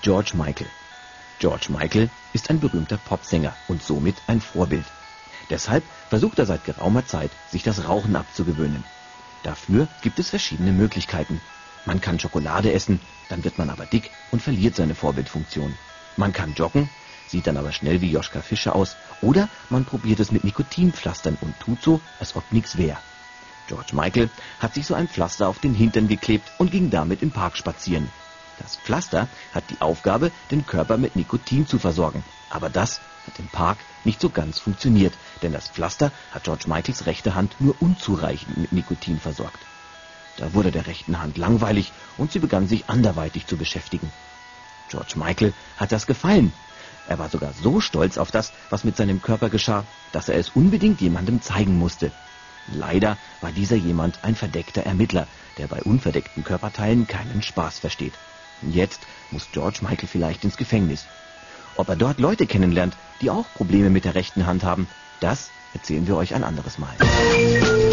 George Michael. George Michael ist ein berühmter Popsänger und somit ein Vorbild. Deshalb versucht er seit geraumer Zeit, sich das Rauchen abzugewöhnen. Dafür gibt es verschiedene Möglichkeiten. Man kann Schokolade essen, dann wird man aber dick und verliert seine Vorbildfunktion. Man kann joggen, sieht dann aber schnell wie Joschka Fischer aus. Oder man probiert es mit Nikotinpflastern und tut so, als ob nichts wäre. George Michael hat sich so ein Pflaster auf den Hintern geklebt und ging damit im Park spazieren. Das Pflaster hat die Aufgabe, den Körper mit Nikotin zu versorgen. Aber das hat im Park nicht so ganz funktioniert, denn das Pflaster hat George Michaels rechte Hand nur unzureichend mit Nikotin versorgt. Da wurde der rechten Hand langweilig und sie begann sich anderweitig zu beschäftigen. George Michael hat das gefallen. Er war sogar so stolz auf das, was mit seinem Körper geschah, dass er es unbedingt jemandem zeigen musste. Leider war dieser jemand ein verdeckter Ermittler, der bei unverdeckten Körperteilen keinen Spaß versteht. Jetzt muss George Michael vielleicht ins Gefängnis. Ob er dort Leute kennenlernt, die auch Probleme mit der rechten Hand haben, das erzählen wir euch ein anderes Mal.